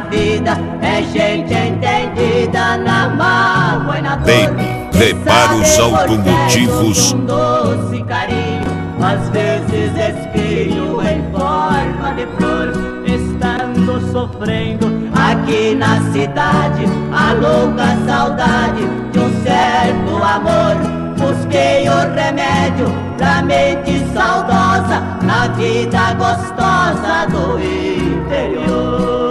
vida, é gente entendida na mágoa e na dor. Baby, prepara os automotivos. Um doce carinho, às vezes espinho em forma de flor. Estando sofrendo aqui na cidade, a louca saudade de um certo amor. Busquei o remédio pra mente saudosa na vida gostosa do interior.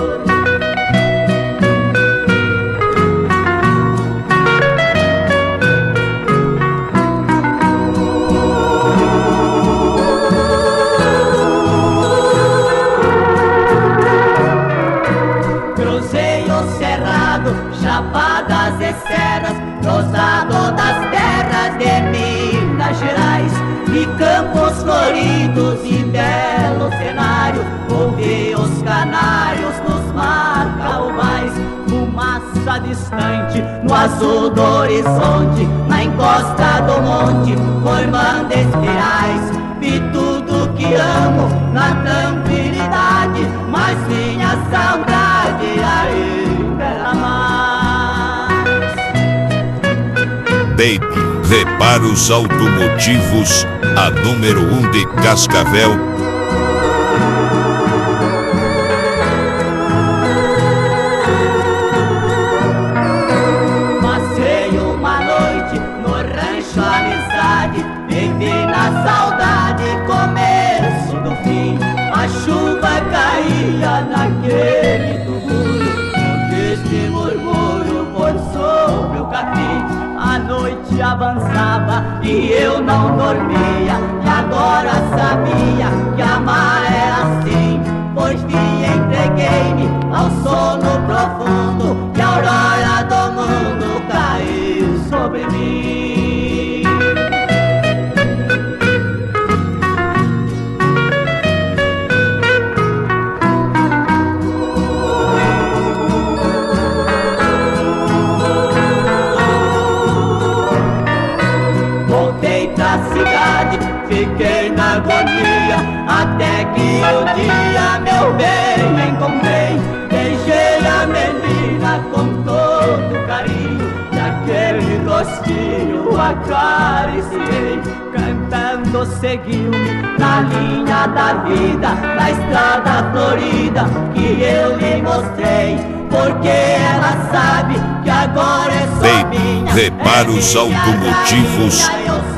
Cruzei o cerrado, chapadas e serras, rosado das terras de Minas Gerais, e campos floridos e belo cenário. Ouvi os canários nos marcaubais, fumaça distante no azul do horizonte, na encosta do monte formando espirais. Vi tudo que amo na tranquilidade, mas minha saudade ainda era mais. Baby, prepara os automotivos, a número 1 de Cascavel. Passei uma noite no rancho Amizade, vivi na saudade, começo do fim. A chuva caía naquele tubulho, um triste murmúrio por sobre o capim. A noite avançava e eu não dormia, e agora sabia que amar era assim. Por fim entreguei-me ao sono profundo, e a aurora do mundo caiu sobre mim. Cidade, fiquei na agonia, até que um dia meu bem encontrei. Beijei a menina com todo carinho, e aquele rostinho acariciei. Cantando seguiu-me na linha da vida, na estrada florida que eu lhe mostrei. Porque ela sabe que agora é só Baby, minha, prepara os automotivos,